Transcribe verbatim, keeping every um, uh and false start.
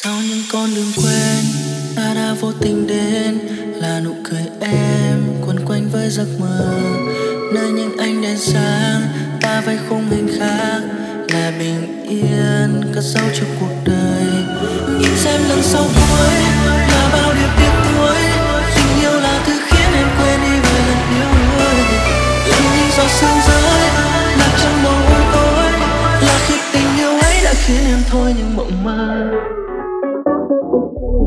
Sau những con đường quen ta đã vô tình đến, là nụ cười em quấn quanh với giấc mơ. Nơi những ánh đèn sáng ta với khung hình khác, là bình yên cất giấu trong cuộc đời. Nhìn xem lần sau cuối là bao điều tiếc nuối, tình yêu là thứ khiến em quên đi vài lần yêu đuối. Lần những giọt sương rơi lạc trong bầu tối, là khi tình yêu ấy đã khiến em thôi những mộng mơ.